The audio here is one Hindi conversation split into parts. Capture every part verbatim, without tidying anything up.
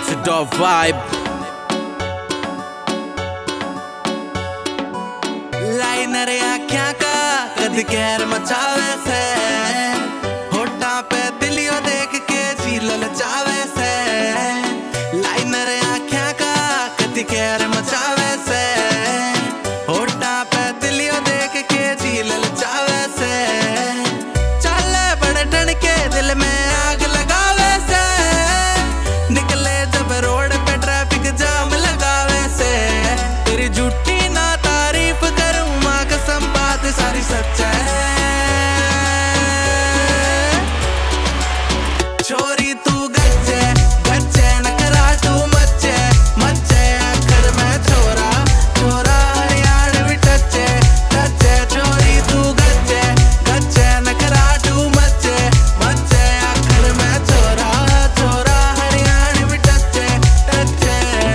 It's a dope vibe. Liner आँखियाँ का कद कहर मचावे से, होठा पे दिलियो देख के झील लचावे से। लाइनर आँखियाँ का कद कहर मचावे से, होठा पे दिलियो देख के झील लचावे से। चले बड़े टन के दिल में आग लगावे से, निकले जब रोड पे ट्रैफिक जाम लगावे से। तेरी झूठी ना तारीफ करूं माँ कसम बात सारी सच है। छोरी तू गच्चे गच्चे नखरा तू मच्चे मच्चे आखिर में छोरा छोरा हरियाण भी टच्चे टच्चे। छोरी तू गच्चे गच्चे नखरा तू मच्चे मच्चे आखिर में छोरा छोरा हरियाण भी टच्चे टच्चे।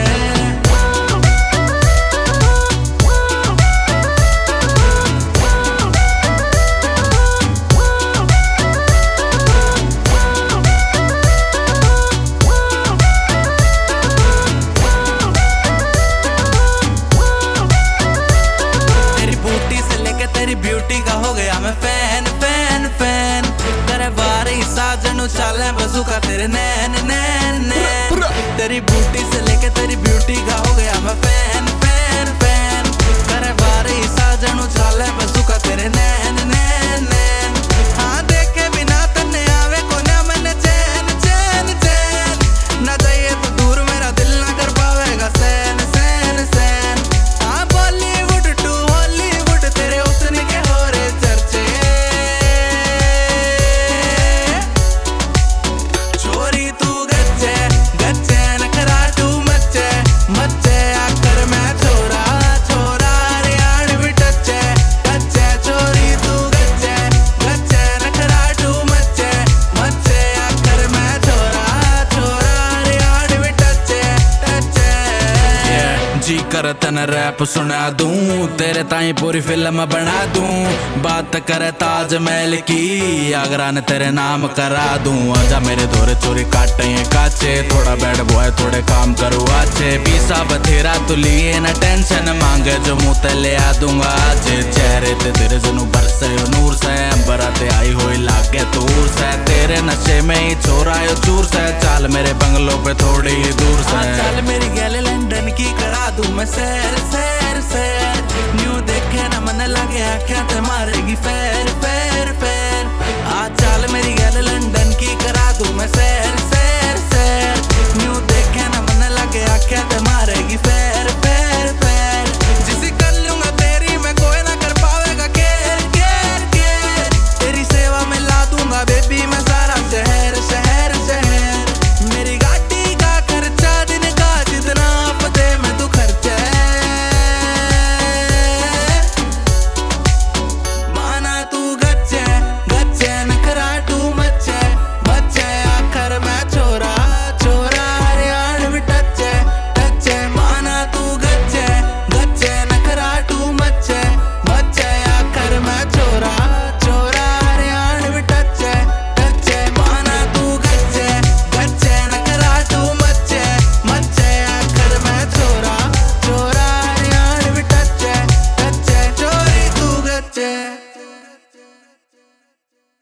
तेरी ब्यूटी का हो गया मैं फैन फैन फैन। तेरे बारे ही साजन उछाले बजुका तेरे नैन नैन नैन। तेरी ब्यूटी से लेके तेरी ब्यूटी का हो गया मैं फैन फैन फैन। तेरे बारे ही साजन उछाले बजुका तेरे नैन नैन नैन। हाँ देखे बिना तन्ने आवे कोने मैंने चैन चैन चैन। ना जाइए तो दूर मेरा दिल ना कर पावेगा सैन सैन सैन। हाँ बॉलीवुड टू हॉलीवुड तेरे उतने के हो रहे चर्चे। छोरी तू गच्चे गच्चे नखरा तू मच्चे मच्चे आकर मैं छोरा छोरा हरियाण भी टच्चे टच्चे। छोरी तू गच्चे गच्चे नखरा तू मच्चे मच्चे आकर मैं छोरा छोरा हरियाण भी टच्चे टच्चे। जी कर तन रैप सुना दूं, तेरे ताई पूरी फिल्म बना दूं। बात करे ताजमहल की आगरा ने तेरे नाम करा दूं। आजा मेरे दौरे चोरी काटे काचे, थोड़ा बैड बॉय थोड़े काम करूँ अच्छे। पीसा बथेरा तू लिए न टेंशन, मांगे जो मुँह ते ले आ दूंगा आज। चेहरे ते तेरे जनू बरसे नूर से, अंबरा ते आई हुई लागे दूर से। तेरे नशे में ही छोरा यो चूर से, चाल मेरे बंगलों पे थोड़ी ही दूर से। चल मेरी गैल लंदन की करा दूं मैं सैर सैर सैर। न्यू देखे ना मन लगे आँखें ते मारेगी फेर फेर फेर। आ चल मेरी गैल